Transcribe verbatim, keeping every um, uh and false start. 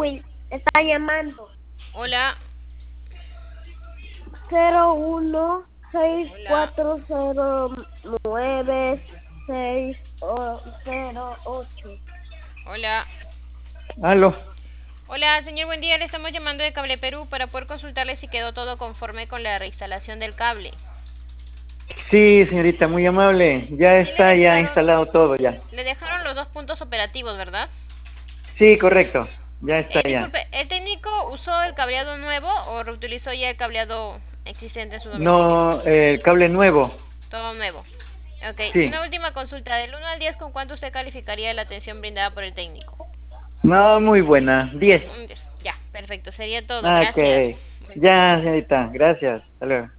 Edwin está llamando. Hola. Cero uno seis Hola. cuatro cero nueve seis cero ocho. Hola. Aló. Hola, señor, buen día. Le estamos llamando de Cable Perú para poder consultarle si quedó todo conforme con la reinstalación del cable. Sí, señorita, muy amable. Ya Sí le está ya dejaron, instalado todo ya. le dejaron los dos puntos operativos, ¿verdad? Sí, correcto. Ya está Eh, ya. disculpe, ¿el técnico usó el cableado nuevo o reutilizó ya el cableado existente en su domicilio? No, eh, el cable nuevo. Todo nuevo. Ok, y Sí. una última consulta. Del uno al diez, ¿con cuánto usted calificaría la atención brindada por el técnico? No, muy buena. Diez. Un diez. Ya, perfecto. Sería todo. Ok. Gracias. Buen día. Ya, señorita. Gracias. Hasta luego.